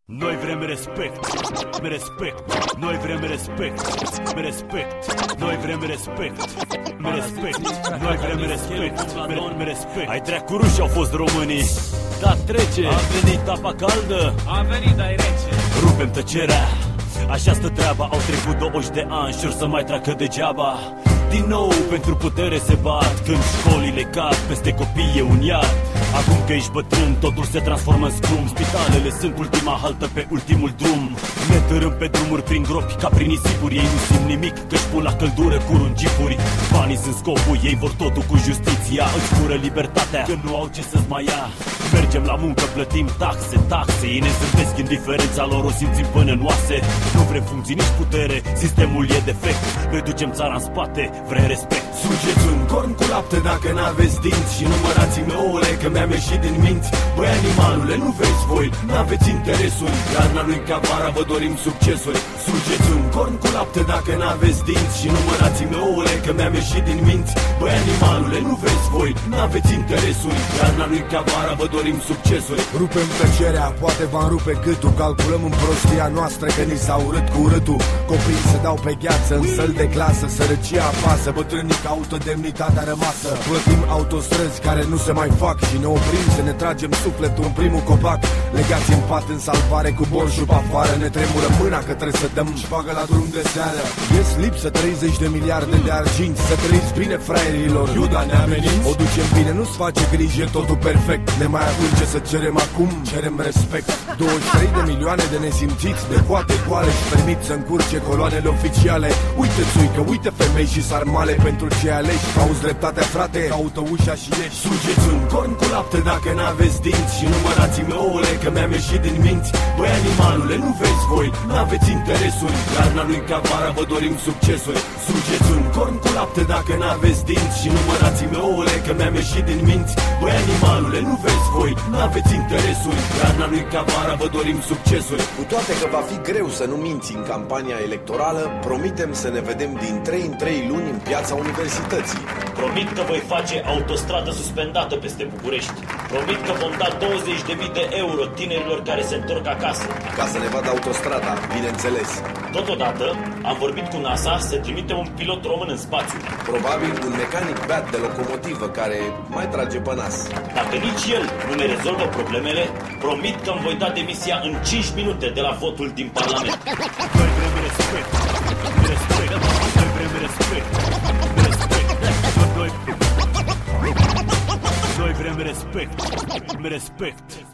Noi vrem respect, respect. Noi vrem respect, respect. Noi vrem respect, respect. Noi vrem respect, respect. Ai trecut ruși au fost românii. Da, trece, a venit apa caldă. A venit, dar e rece. Rupem tăcerea, așa stă treaba. Au trecut 20 de ani și or să mai treacă degeaba. Din nou pentru putere se bat, când școlile cad, peste copii e un iad. Acum că ești bătrân, totul se transformă în scrum. Spitalele sunt ultima haltă pe ultimul drum. Ne târâm pe drumuri prin gropi ca prin nisipuri. Ei nu simt nimic că-și pun la căldură cu rungipuri. Banii sunt scopul, ei vor totul cu justiția. Îți fură libertatea când nu au ce să-ți mai ia. Mergem la muncă, plătim taxe, taxe. Ei ne zâmbesc, indiferența lor o simțim până în oase. Nu vrem funcții, nici putere, sistemul e defect. Noi ducem țara în spate, vrem respect. Sugeți un corn cu lapte dacă n-aveți dinți și numărați-mi ouăle că mi-am ieșit din minți. Băi animalule, nu vezi voi, n-aveți interesuri. Iarna lui ca vara vă dorim succesuri. Sugeți un corn cu lapte dacă n-aveți dinți și numărați-mi ouăle că mi-am ieșit din minți. Băi animalule, nu vezi voi, n-aveți interesuri. Iarna lui ca vara vă dorim succesuri. Rupem tăcerea, poate v-am rupe gâtul. Calculăm în prostia noastră că ni s-a urât cu urâtul. Copiii se dau pe gheață în săli de clasă. Sărăcia apasă, bătrânii caută demnitatea rămasă. Plătim autostrăzi care nu se mai fac și ne oprim să ne tragem sufletul în primul copac. Legați în pat în salvare cu borșul pe afară. Ne tremură mâna că trebuie să dăm șpagă la drum de seară. Ies lipsă 30 de miliarde de arginți. Să trăiți bine fraierilor, Iuda ne ameninți. O ducem bine, nu-ți face grijă, totul perfect. Ne mai avem ce să cerem acum, cerem respect. 23 de milioane de nesimțiți, de coate goale și permit să încurce coloanele oficiale. Uite țuică, uite femei și sarmale pentru ce aleși. Cauți dreptatea, frate, caută ușa și ieși. Sugeți un corn cu lapte dacă n-aveți dinți și numărați-mi ouăle că mi-am ieșit din minți. Băi animalule, nu vezi voi, n-aveți interesuri. Iarna lui ca vara vă dorim succesuri. Sugeți un corn cu lapte dacă n-aveți dinți și numărați-mi ouăle că mi-am ieșit din minți. Băi animalule, nu vezi voi, n-aveți interesuri. Iarna lui ca vara vă dorim succesuri. Cu toate că va fi greu să nu minți în campania electorală, promitem să ne vedem din 3 în 3 luni în piața universității. Promit că voi face autostradă suspendată peste București. Promit că vom da 20.000 de euro tinerilor care se întorc acasă. Ca să ne vadă autostrada, bineînțeles. Totodată, am vorbit cu NASA să trimite un pilot român în spațiu. Probabil un mecanic beat de locomotivă care mai trage pe nas. Dacă nici el nu ne rezolvă problemele, promit că îmi voi da demisia în 5 minute de la votul din Parlament. Noi vrem respect, respect. Noi vrem respect, respect. Noi vrem respect, respect.